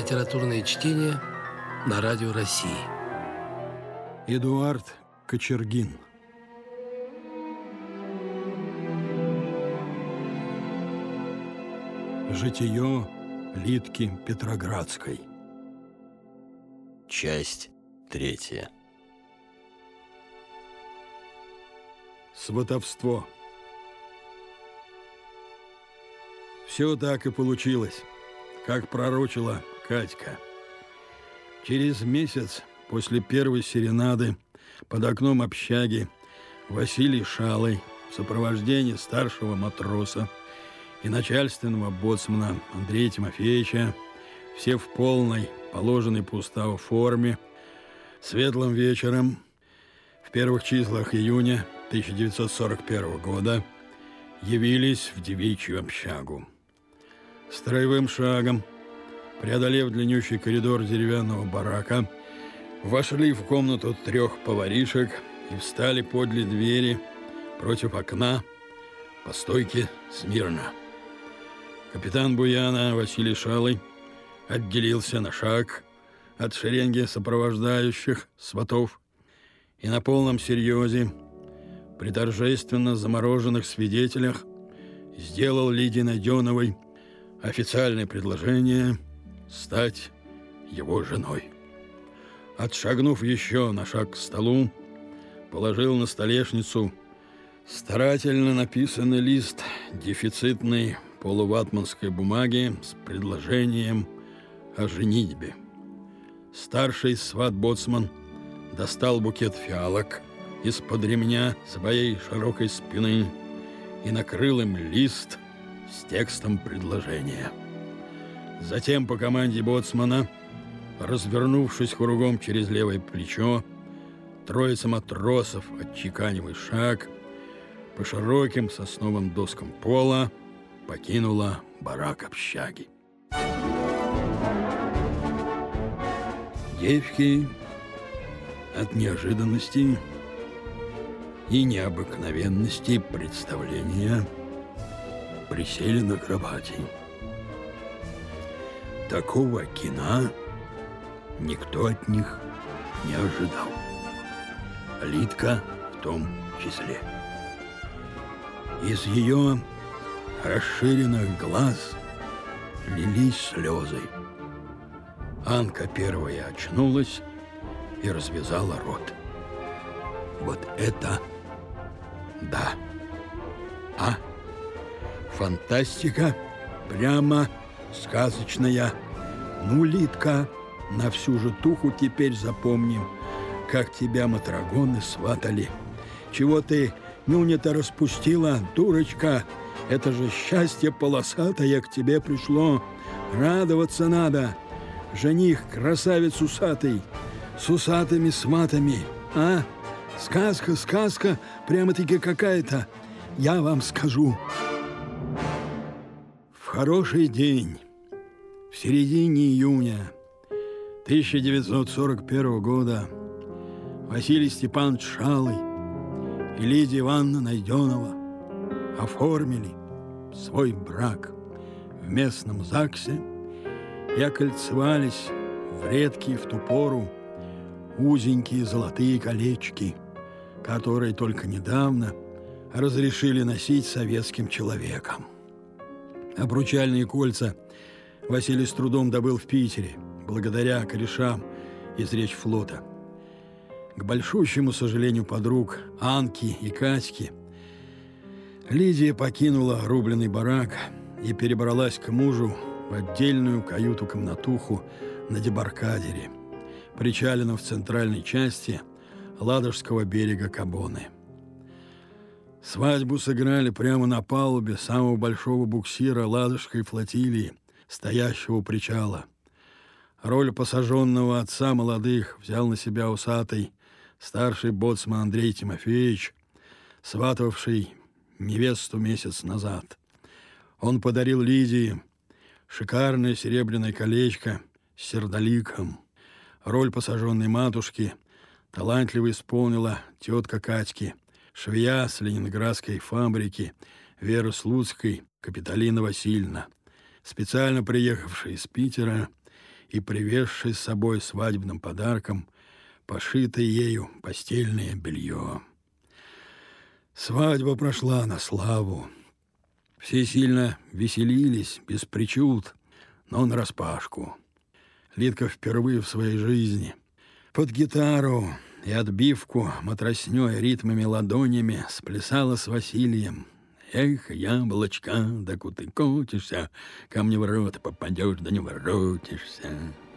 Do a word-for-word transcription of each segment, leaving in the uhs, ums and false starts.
литературное чтение на Радио России. Эдуард Кочергин. Житие Лидки Петроградской. Часть третья. Сватовство. Все так и получилось, как пророчила Катька. Через месяц после первой серенады под окном общаги Василий Шалый в сопровождении старшего матроса и начальственного боцмана Андрея Тимофеевича, все в полной, положенной по уставу форме, светлым вечером в первых числах июня тысяча девятьсот сорок первого года явились в девичью общагу. Строевым шагом, преодолев длиннющий коридор деревянного барака, вошли в комнату трех поваришек и встали подле двери против окна по стойке смирно. Капитан Буяна Василий Шалый отделился на шаг от шеренги сопровождающих сватов и на полном серьезе, при торжественно замороженных свидетелях, сделал Лидии Найденовой официальное предложение стать его женой. Отшагнув еще на шаг к столу, положил на столешницу старательно написанный лист дефицитной полуватманской бумаги с предложением о женитьбе. Старший сват-боцман достал букет фиалок из-под ремня своей широкой спины и накрыл им лист с текстом предложения. Затем по команде боцмана, развернувшись кругом через левое плечо, троица матросов, отчеканивая шаг, по широким сосновым доскам пола покинула барак общаги. Девки от неожиданности и необыкновенности представления присели на кровати. Такого кино никто от них не ожидал. Лидка в том числе. Из ее расширенных глаз лились слезы. Анка первая очнулась и развязала рот. Вот это да! А? Фантастика прямо сказочная. Ну, Лидка, на всю житуху теперь запомним, как тебя матрагоны сватали. Чего ты нюня-то распустила, дурочка? Это же счастье полосатое к тебе пришло. Радоваться надо. Жених красавец усатый, с усатыми сватами. А? Сказка, сказка, прямо-таки какая-то. Я вам скажу. В хороший день, в середине июня тысяча девятьсот сорок первого года, Василий Степанович Шалый и Лидия Ивановна Найденова оформили свой брак в местном ЗАГСе и окольцевались в редкие в ту пору узенькие золотые колечки, которые только недавно разрешили носить советским человекам. Обручальные кольца Василий с трудом добыл в Питере, благодаря корешам из речфлота. К большущему сожалению подруг Анки и Катьки, Лидия покинула рубленый барак и перебралась к мужу в отдельную каюту-комнатуху на дебаркадере, причаленном в центральной части Ладожского берега Кабоны. Свадьбу сыграли прямо на палубе самого большого буксира Ладожской флотилии, стоящего у причала. Роль посаженного отца молодых взял на себя усатый старший боцман Андрей Тимофеевич, сватавший невесту месяц назад. Он подарил Лидии шикарное серебряное колечко с сердоликом. Роль посаженной матушки талантливо исполнила тетка Катьки, швея с ленинградской фабрики Веры Слуцкой Капитолина Васильевна, специально приехавшая из Питера и привезший с собой свадебным подарком пошитое ею постельное белье. Свадьба прошла на славу. Все сильно веселились, без причуд, но нараспашку. Лидка впервые в своей жизни под гитару и отбивку матроснёй ритмами ладонями сплясала с Василием. Эх, яблочко, да куда ты котишься, ко мне в рот попадешь, да не воротишься.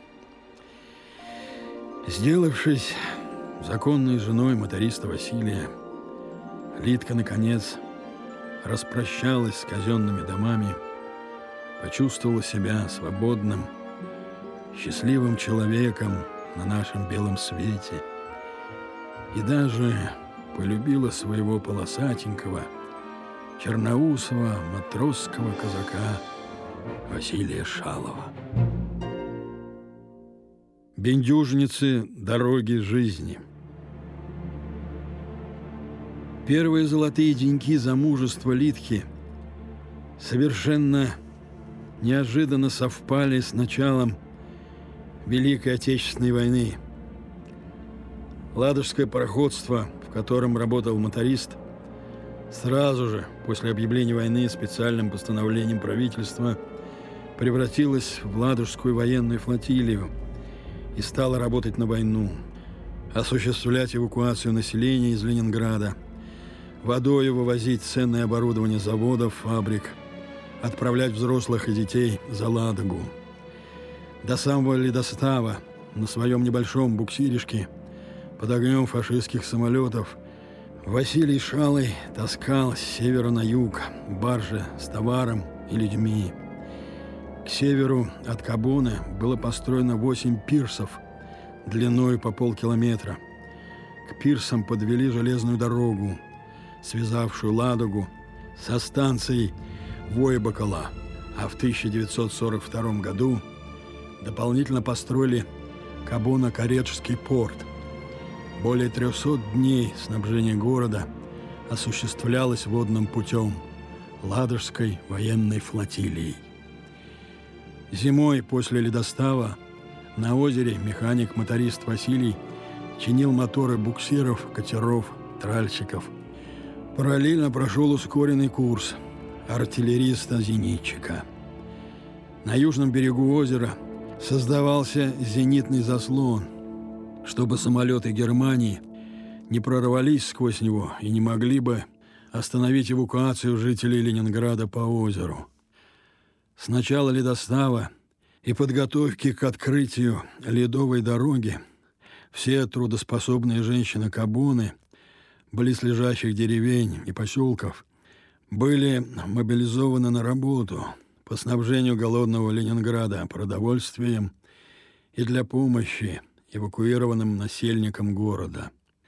Сделавшись законной женой моториста Василия, Лидка, наконец, распрощалась с казенными домами, почувствовала себя свободным, счастливым человеком на нашем белом свете и даже полюбила своего полосатенького, черноусого матросского казака Василия Шалова. Бендюжницы дороги жизни. Первые золотые деньки замужества Лидки совершенно неожиданно совпали с началом Великой Отечественной войны. Ладожское пароходство, в котором работал моторист, сразу же после объявления войны специальным постановлением правительства превратилось в Ладожскую военную флотилию и стало работать на войну, осуществлять эвакуацию населения из Ленинграда, водою вывозить ценное оборудование заводов, фабрик, отправлять взрослых и детей за Ладогу. До самого ледостава на своем небольшом буксиришке под огнем фашистских самолетов Василий Шалый таскал с севера на юг баржи с товаром и людьми. К северу от Кабоны было построено восемь пирсов длиной по полкилометра. К пирсам подвели железную дорогу, связавшую Ладогу со станцией Войбакала, а в тысяча девятьсот сорок втором году дополнительно построили Кабоно-Каретский порт. Более трехсот дней снабжение города осуществлялось водным путем Ладожской военной флотилией. Зимой после ледостава на озере механик-моторист Василий чинил моторы буксиров, катеров, тральщиков. Параллельно прошел ускоренный курс артиллериста-зенитчика. На южном берегу озера создавался зенитный заслон, чтобы самолеты Германии не прорвались сквозь него и не могли бы остановить эвакуацию жителей Ленинграда по озеру. С начала ледостава и подготовки к открытию ледовой дороги все трудоспособные женщины Кабоны, близлежащих деревень и поселков, были мобилизованы на работу по снабжению голодного Ленинграда продовольствием и для помощи эвакуированным насельникам города.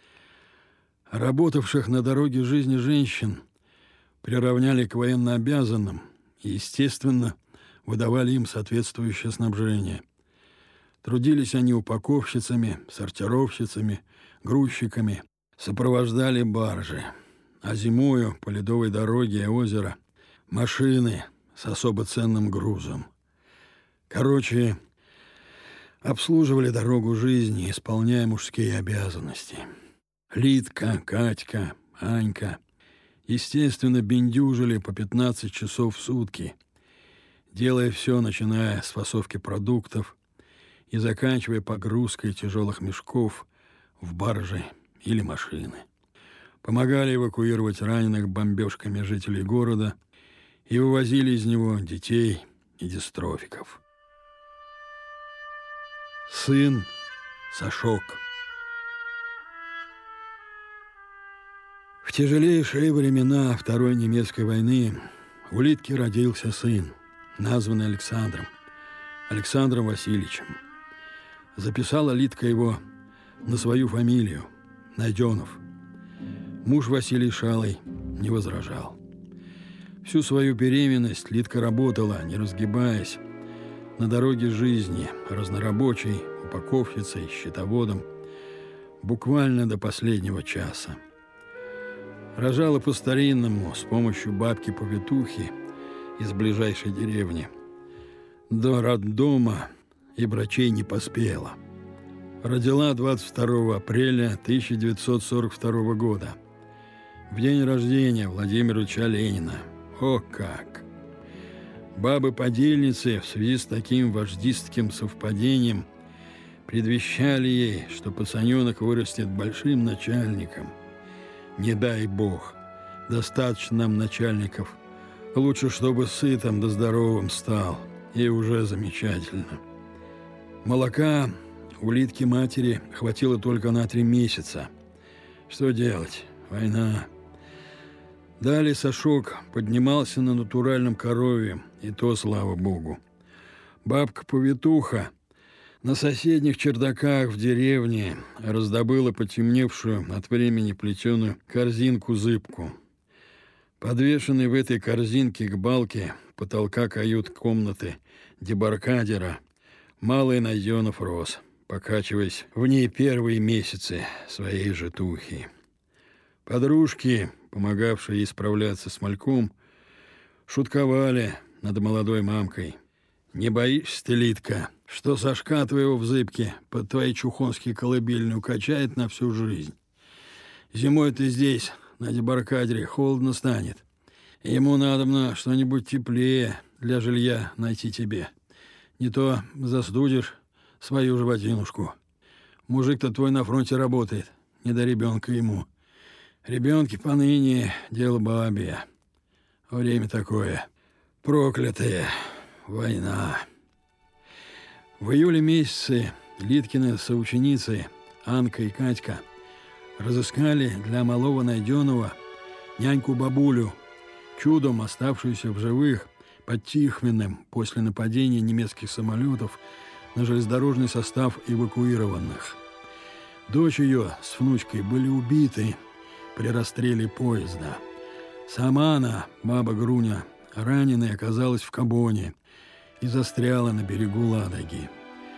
Работавших на дороге жизни женщин приравняли к военнообязанным и, естественно, выдавали им соответствующее снабжение. Трудились они упаковщицами, сортировщицами, грузчиками, сопровождали баржи, а зимою по ледовой дороге и озера машины с особо ценным грузом. Короче, обслуживали дорогу жизни, исполняя мужские обязанности. Лидка, Катька, Анька, естественно, бендюжили по пятнадцать часов в сутки, делая все, начиная с фасовки продуктов и заканчивая погрузкой тяжелых мешков в баржи или машины. Помогали эвакуировать раненых бомбежками жителей города и вывозили из него детей и дистрофиков. Сын Сашок. В тяжелейшие времена Второй немецкой войны у Лидки родился сын, названный Александром, Александром Васильевичем. Записала Лидка его на свою фамилию, Найденов. Муж Василий Шалый не возражал. Всю свою беременность Лидка работала, не разгибаясь, на дороге жизни, разнорабочей, упаковщицей, счетоводом, буквально до последнего часа. Рожала по-старинному, с помощью бабки-повитухи из ближайшей деревни. До роддома и врачей не поспела. Родила двадцать второго апреля тысяча девятьсот сорок второго года, в день рождения Владимира Ильича Ленина. О как! Бабы-подельницы в связи с таким вождистским совпадением предвещали ей, что пацаненок вырастет большим начальником. Не дай бог, достаточно нам начальников. Лучше, чтобы сытым да здоровым стал, и уже замечательно. Молока у Литки матери хватило только на три месяца. Что делать? Война. Далее Сашок поднимался на натуральном корове, и то, слава богу. Бабка-повитуха на соседних чердаках в деревне раздобыла потемневшую от времени плетеную корзинку-зыбку. Подвешенный в этой корзинке к балке потолка кают-комнаты дебаркадера малый Найденов рос, покачиваясь в ней первые месяцы своей житухи. Подружки, помогавшие ей справляться с мальком, шутковали над молодой мамкой. «Не боишься ты, Литка, что Сашка твоего в зыбке под твои чухонские колыбельные укачает на всю жизнь? Зимой ты здесь, на дебаркадере, холодно станет. Ему надобно что-нибудь теплее для жилья найти тебе. Не то застудишь свою животинушку. Мужик-то твой на фронте работает, не до ребенка ему. Ребенки поныне дело бабье. Время такое проклятое. Война». В июле месяце Литкины соученицы Анка и Катька разыскали для малого Найденова няньку-бабулю, чудом оставшуюся в живых под Тихвиным после нападения немецких самолетов на железнодорожный состав эвакуированных. Дочь ее с внучкой были убиты при расстреле поезда. Сама она, баба Груня, раненая, оказалась в Кабоне и застряла на берегу Ладоги.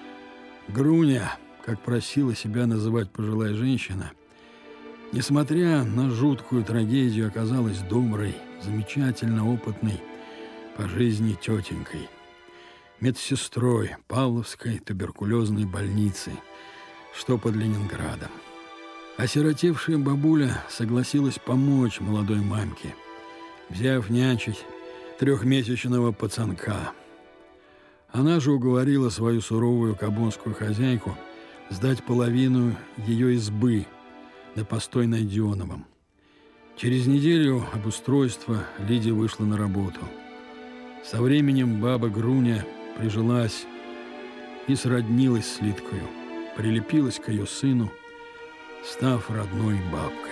Груня, как просила себя называть пожилая женщина, несмотря на жуткую трагедию, оказалась доброй, замечательно опытной по жизни тетенькой, медсестрой Павловской туберкулезной больницы, что под Ленинградом. Осиротевшая бабуля согласилась помочь молодой мамке, взяв нянчить трехмесячного пацанка. Она же уговорила свою суровую кабонскую хозяйку сдать половину ее избы на постой Найденовым. Через неделю обустройства Лидия вышла на работу. Со временем баба Груня прижилась и сроднилась с Литкою, прилепилась к ее сыну, став родной бабкой.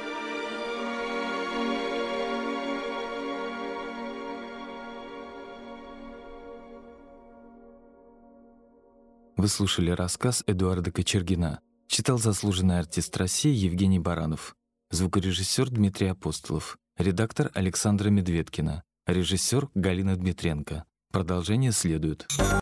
Вы слушали рассказ Эдуарда Кочергина. Читал заслуженный артист России Евгений Баранов. Звукорежиссер Дмитрий Апостолов. Редактор Александра Медведкина. Режиссер Галина Дмитренко. Продолжение следует.